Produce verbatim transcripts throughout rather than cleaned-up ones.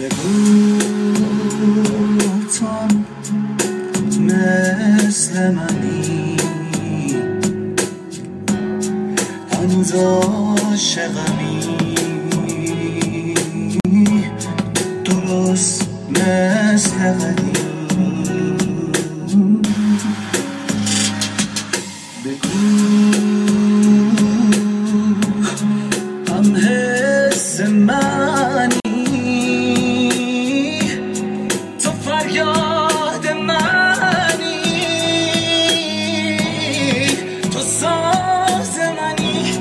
بگو تو مثل منی، هنوز عاشقمی، درست مثل قدیم. بگو هم حس منی، تو فریاد منی، تو ساز منی،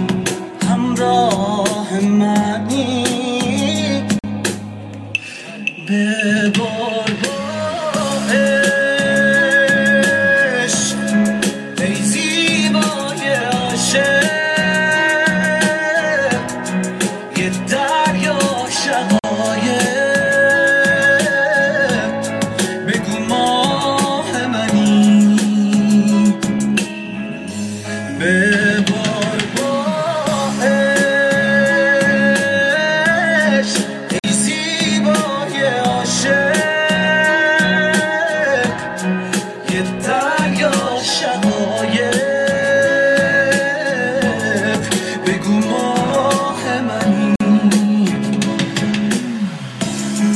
همراه منی. بگو